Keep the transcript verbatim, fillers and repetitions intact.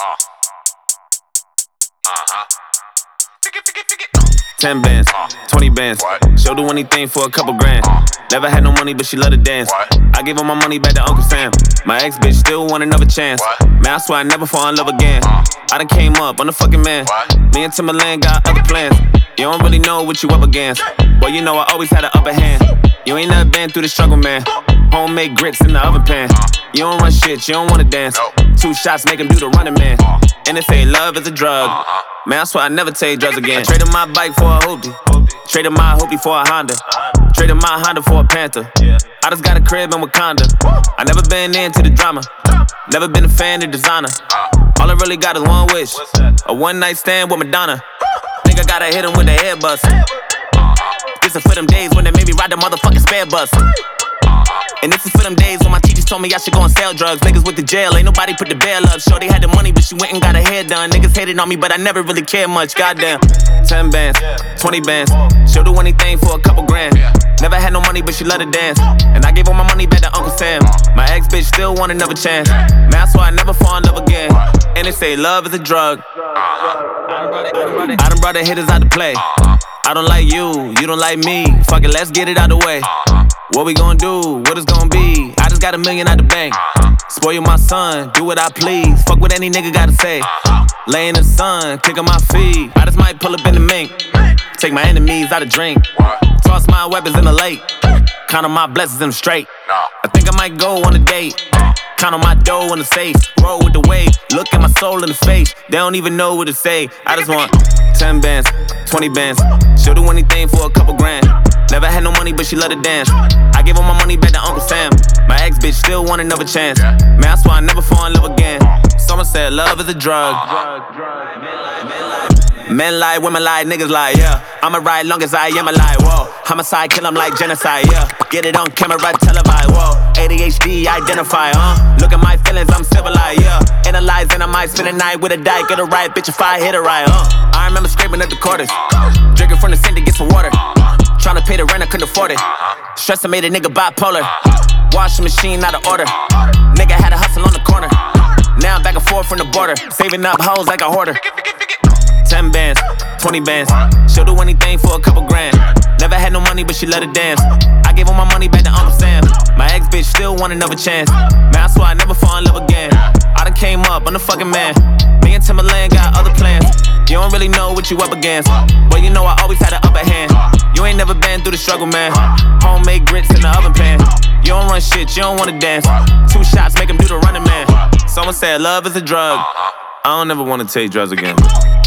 Uh. Uh-huh. Ten bands, twenty bands. She'll do anything for a couple grand. Never had no money, but she love to dance. I gave all my money back to Uncle Sam. My ex bitch still want another chance. Man, I swear I never fall in love again. I done came up, I'm the fucking man. Me and Timberland got other plans. You don't really know what you up against. Well, you know I always had an upper hand. You ain't never been through the struggle, man. Homemade grits in the oven pan. You don't run shit, you don't wanna dance. Two shots make him do the running man. And they say love is a drug. Man, I swear I never take drugs again. I traded my bike for a hoopty. Traded my hoopty for a Honda. Traded my Honda for a Panther. I just got a crib in Wakanda. I never been into the drama. Never been a fan of designer. All I really got is one wish. A one night stand with Madonna. Think I gotta hit him with the head bust. This is for them days when they made me ride the motherfucking spare bus. And this is for them days when my teachers told me I should go and sell drugs. Niggas went to jail, ain't nobody put the bail up. Shorty had the money, but she went and got her hair done. Niggas hated on me, but I never really cared much. Goddamn. Ten bands, twenty bands. She'll do anything for a couple grand. Never had no money, but she love to dance. And I gave all my money back to Uncle Sam. My ex bitch still want another chance. Man, that's why I never fall in love again. And they say love is a drug. I done brought the hitters out to play. I don't like you, you don't like me. Fuck it, let's get it out the way. What we gon' do? What it's gon' be? I just got a million out the bank. Spoil my son, do what I please. Fuck what any nigga gotta say. Lay in the sun, kick on my feet. I just might pull up in the mink. Take my enemies out of drink. Toss my weapons in the lake. Count on my blessings in the straight. I think I might go on a date. Count on my dough in the safe. Roll with the wave. Look at my soul in the face. They don't even know what to say. I just want ten bands, twenty bands. She'll do anything for a couple grand. Never had no money, but she love to dance. I gave all my money back to Uncle Sam. My ex bitch still want another chance. Man, that's why I never fall in love again. Someone said love is a drug. Men lie, women lie, niggas lie, yeah. I'ma ride long as I am alive, whoa. Homicide, kill 'em like genocide, yeah. Get it on camera, televised, whoa. A D H D, identify, huh? Look at my feelings, I'm civilized, yeah. Analyze and I might spend a night with a dyke. Get a right, bitch, if I hit a right, huh? I remember scraping at the quarters. Drinking from the sink to get some water. Tryna pay the rent, I couldn't afford it. Stress, I made a nigga bipolar. Washing machine out of order. Nigga had a hustle on the corner. Now I'm back and forth from the border. Saving up hoes like a hoarder. Ten bands, twenty bands. She'll do anything for a couple grand. Never had no money, but she love to dance. I gave all my money back to Uncle Sam. My ex bitch still want another chance. Man, I swear I never fall in love again. I done came up, I'm the fucking man. Me and Timberland got other plans. You don't really know what you up against. But you know I always had an upper hand. You ain't never been through the struggle, man. Homemade grits in the oven pan. You don't run shit, you don't wanna dance. Two shots make him do the running man. Someone said love is a drug. I don't ever wanna take drugs again.